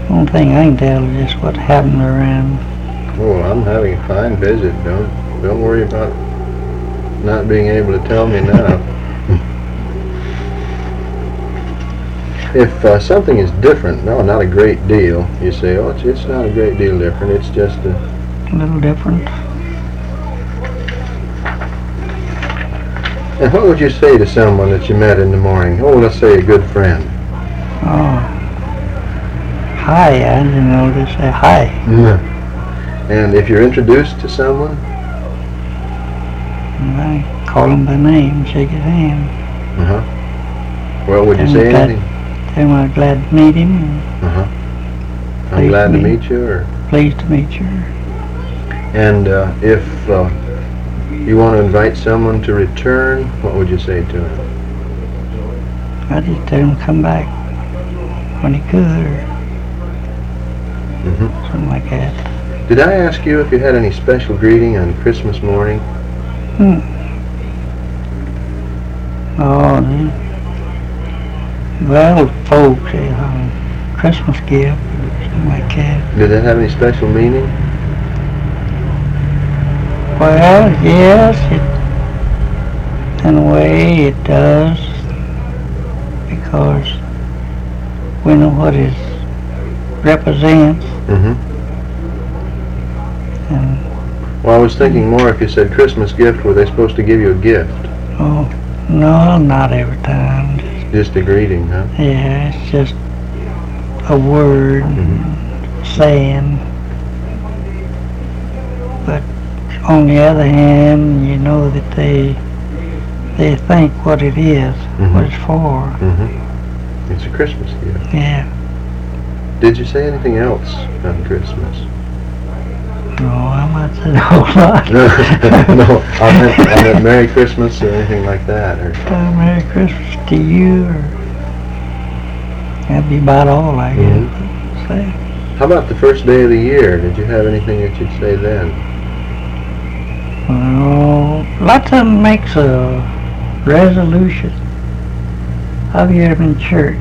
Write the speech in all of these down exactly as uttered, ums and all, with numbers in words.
Only thing I can tell is just what happened around. Oh, I'm having a fine visit. Don't don't worry about not being able to tell me now. If uh, something is different, no, not a great deal, you say, oh, it's, it's not a great deal different. It's just a... A little different. And what would you say to someone that you met in the morning? Oh, let's say a good friend. Oh. Hi, I didn't know to say hi. Mm. And if you're introduced to someone? I call him by name, shake his hand. Uh-huh. Well, would you Tell say him glad- anything? Tell him I'm glad to meet him. Uh-huh. I'm Pleased glad to to meet meet you, or... Pleased to meet you. And uh, if uh, you want to invite someone to return, what would you say to him? I just tell him to come back when he could, or Mm-hmm. something like that. Did I ask you if you had any special greeting on Christmas morning? Hmm. Oh, the well, folks, they have a Christmas gift, or something like that. Did that have any special meaning? Well, yes, it, in a way it does, because we know what it represents, Mm-hmm. and, Well, I was thinking more if you said Christmas gift, were they supposed to give you a gift? oh, no, not every time. Just a greeting, huh? Yeah, it's just a word, Mhm. saying, but on the other hand, you know that they they think what it is, Mhm. what it's for. Mm-hmm. It's a Christmas gift. Yeah. Did you say anything else on Christmas? No, I might say a whole lot. No, I meant, I meant Merry Christmas or anything like that, or... Uh, Merry Christmas to you, or that'd be about all I Mhm. guess. Say. How about the first day of the year? Did you have anything that you'd say then? Well, lots of them makes a resolution. I've heard them in church.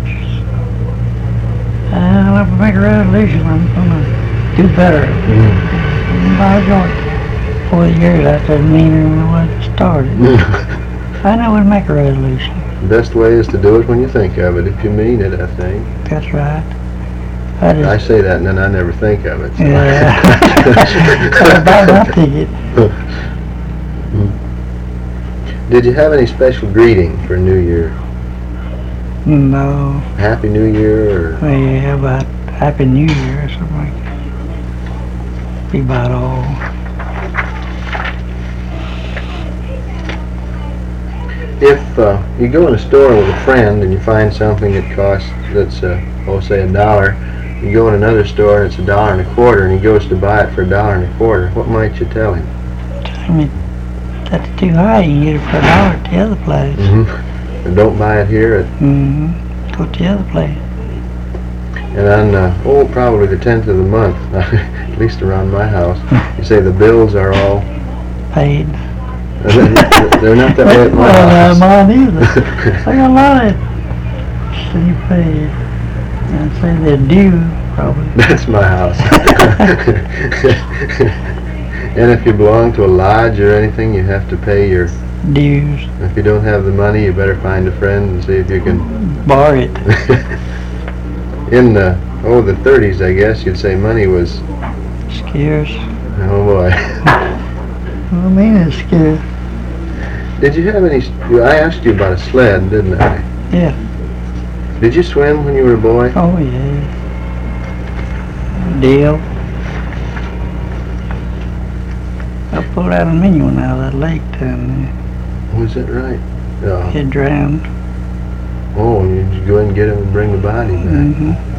I'll have to make a resolution. I'm gonna do better. Mm. By George, four years that doesn't mean it when it started. I know we'd make a resolution. The best way is to do it when you think of it, if you mean it, I think. That's right. I just, I say that and then I never think of it. So. yeah. I about my ticket. Did you have any special greeting for New Year? No. Happy New Year, or... Well, yeah, about Happy New Year or something like that. Be about all. If uh, you go in a store with a friend and you find something that costs, that's, uh, oh, say a dollar, you go in another store and it's a dollar and a quarter, and he goes to buy it for a dollar and a quarter, what might you tell him? Tell me that's too high. You can get it for a dollar at the other place. Mm-hmm. And don't buy it here at... Mm-hmm. Go to the other place. And on, uh, oh, probably the tenth of the month, at least around my house, you say the bills are all... Paid. They're not that way at my well, house. uh, mine either. I got a lot of city paid. I'd say they're due, probably. That's my house. And if you belong to a lodge or anything, you have to pay your... Dues. If you don't have the money, you better find a friend and see if you can... Borrow it. In the, oh, the thirties, I guess, you'd say money was... Scarce. Oh, boy. Well, I mean it's scarce. Did you have any... I asked you about a sled, didn't I? Yeah. Did you swim when you were a boy? Oh, yeah. Deal. I pulled out a mini one out of that lake down there. Was that right? Oh, It drowned. oh, you just go ahead and get him and bring the body back. Mm-hmm.